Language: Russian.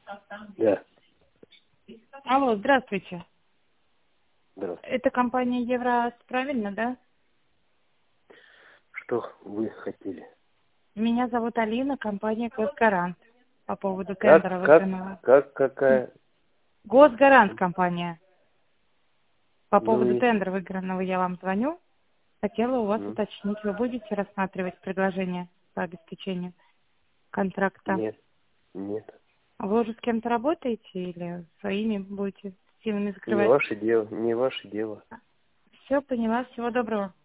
Да. Алло, здравствуйте. Здравствуйте. Это компания Евроаз, правильно, да? Что вы хотели? Меня зовут Алина, компания Госгарант. По поводу тендера выигранного. Какая? Госгарант компания. По Ну поводу и... тендера выигранного я вам звоню. Хотела у вас ну, уточнить, вы будете рассматривать предложение по обеспечению контракта? Нет, нет. Вы уже с кем-то работаете или своими будете силами Не закрывать? ваше дело, не ваше дело. Все, поняла. Всего доброго.